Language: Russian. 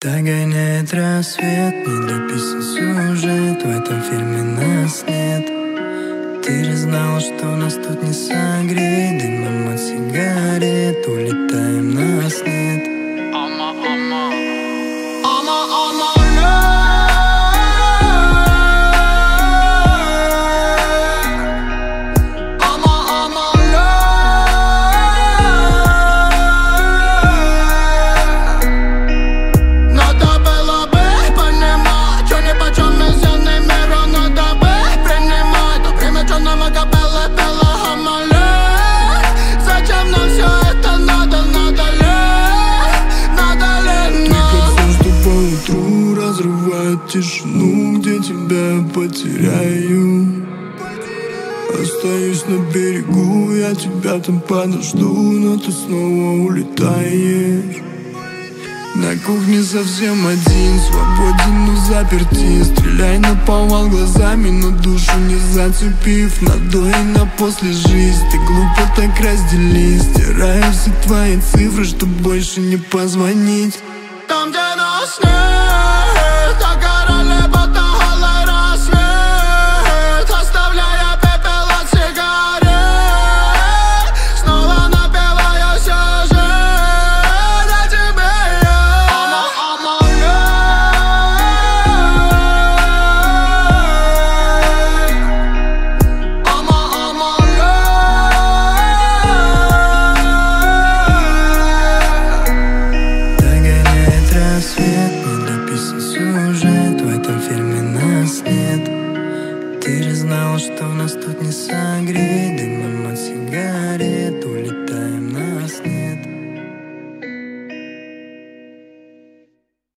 Догоняет рассвет, недописан сюжет, в этом фильме нас нет. Ты же знала, что нас тут не согреть, дымом от сигарет улетаем, нас нет. Разрывает тишину, где тебя потеряю. Остаюсь на берегу, я тебя там подожду, но ты снова улетаешь. На кухне совсем один, свободен, но заперти. Стреляй наповал глазами, но душу не зацепив. На до и на после жизнь, ты глупо так раздели. Стираю все твои цифры, чтоб больше не позвонить. Там, где нас нет.